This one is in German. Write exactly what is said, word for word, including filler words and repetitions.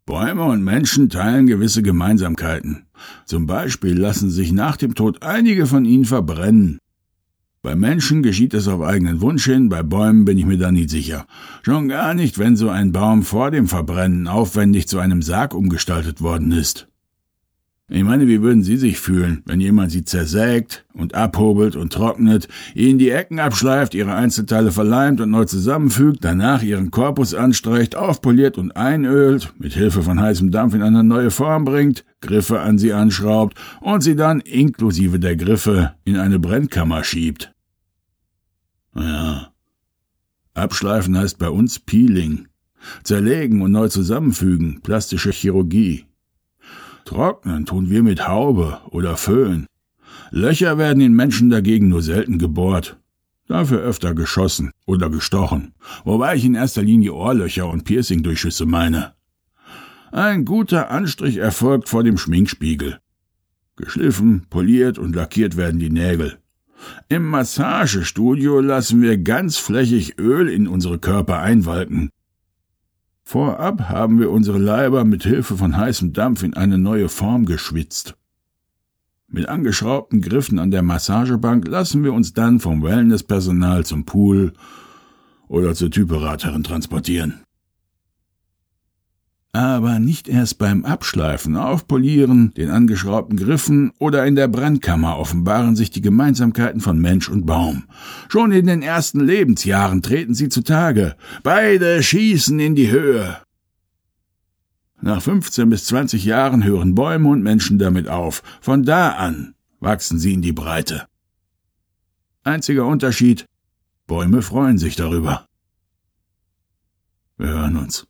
Bäume und Menschen teilen gewisse Gemeinsamkeiten. Zum Beispiel lassen sich nach dem Tod einige von ihnen verbrennen. Bei Menschen geschieht es auf eigenen Wunsch hin, bei Bäumen bin ich mir da nicht sicher. Schon gar nicht, wenn so ein Baum vor dem Verbrennen aufwendig zu einem Sarg umgestaltet worden ist. Ich meine, wie würden Sie sich fühlen, wenn jemand Sie zersägt und abhobelt und trocknet, Ihnen die Ecken abschleift, Ihre Einzelteile verleimt und neu zusammenfügt, danach Ihren Korpus anstreicht, aufpoliert und einölt, mit Hilfe von heißem Dampf in eine neue Form bringt, Griffe an Sie anschraubt und Sie dann, inklusive der Griffe, in eine Brennkammer schiebt? Ja, abschleifen heißt bei uns Peeling, zerlegen und neu zusammenfügen, plastische Chirurgie. Trocknen tun wir mit Haube oder Föhn. Löcher werden in Menschen dagegen nur selten gebohrt, dafür öfter geschossen oder gestochen, wobei ich in erster Linie Ohrlöcher und Piercing-Durchschüsse meine. Ein guter Anstrich erfolgt vor dem Schminkspiegel. Geschliffen, poliert und lackiert werden die Nägel. Im Massagestudio lassen wir ganzflächig Öl in unsere Körper einwalken. Vorab haben wir unsere Leiber mit Hilfe von heißem Dampf in eine neue Form geschwitzt. Mit angeschraubten Griffen an der Massagebank lassen wir uns dann vom Wellnesspersonal zum Pool oder zur Typberaterin transportieren. Aber nicht erst beim Abschleifen, Aufpolieren, den angeschraubten Griffen oder in der Brennkammer offenbaren sich die Gemeinsamkeiten von Mensch und Baum. Schon in den ersten Lebensjahren treten sie zutage. Beide schießen in die Höhe. Nach fünfzehn bis zwanzig Jahren hören Bäume und Menschen damit auf. Von da an wachsen sie in die Breite. Einziger Unterschied: Bäume freuen sich darüber. Wir hören uns.